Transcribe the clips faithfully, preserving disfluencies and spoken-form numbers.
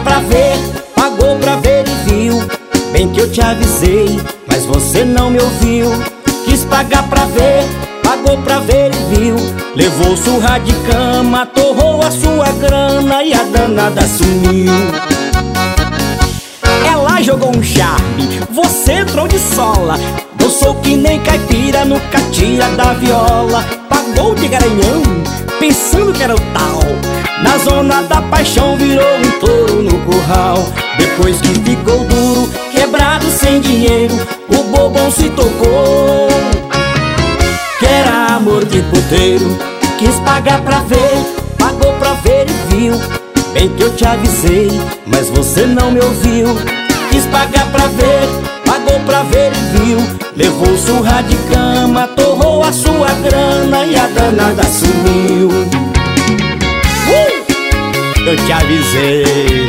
pra ver, pagou pra ver e viu. Bem que eu te avisei, mas você não me ouviu. Quis pagar pra ver, pagou pra ver e viu. Levou surra de cama, torrou a sua grana e a danada sumiu. Ela jogou um charme, você entrou de sola. Dançou que nem caipira no catira da viola. Pagou de garanhão, pensando que era o tal. Na zona da paixão virou um touro no curral. Depois que ficou duro, quebrado sem dinheiro, o bobão se tocou que era amor de puteiro. Quis pagar pra ver, pagou pra ver e viu. Bem que eu te avisei, mas você não me ouviu. Quis pagar pra ver, pagou pra ver e viu. Levou surra de cama, torrou a sua grana e a danada sumiu. uh! Eu te avisei.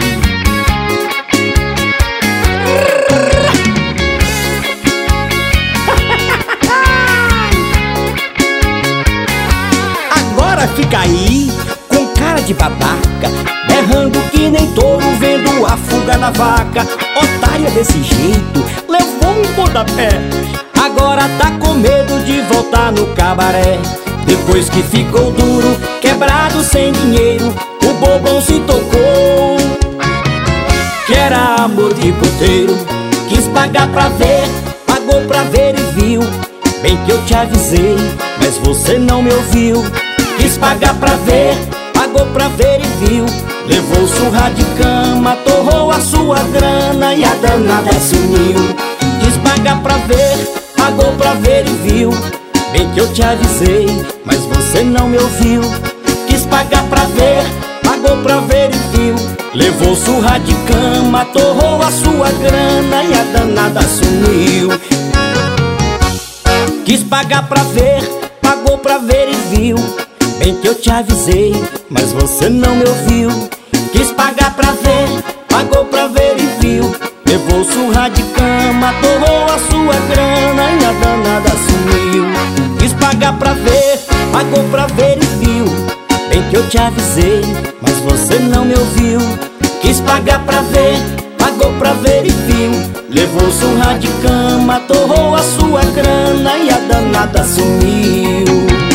Agora fica aí com cara de babaca, berrando que nem touro vendo a fuga da vaca. Otária desse jeito, levou um pontapé. Agora tá com medo de voltar no cabaré. Depois que ficou duro, quebrado sem dinheiro, o bobão se tocou que era amor de puteiro. Quis pagar pra ver, pagou pra ver e viu. Bem que eu te avisei, mas você não me ouviu. Quis pagar pra ver, pagou pra ver e viu. Levou surra de cama, torrou a sua grana e a danada sumiu. Quis pagar pra ver, pagou pra ver e viu. Bem que eu te avisei, mas você não me ouviu. Quis pagar pra ver, pagou pra ver e viu. Levou surra de cama, torrou a sua grana e a danada sumiu. Quis pagar pra ver, pagou pra ver e viu. Bem que eu te avisei, mas você não me ouviu. Quis pagar pra ver, pagou pra ver e viu. Levou surra de cama, torrou a sua grana e a danada sumiu. Quis pagar pra ver, pagou pra ver e viu. Bem que eu te avisei, mas você não me ouviu. Quis pagar pra ver, pagou pra ver e viu. Levou surra de cama, torrou a sua grana e a danada sumiu.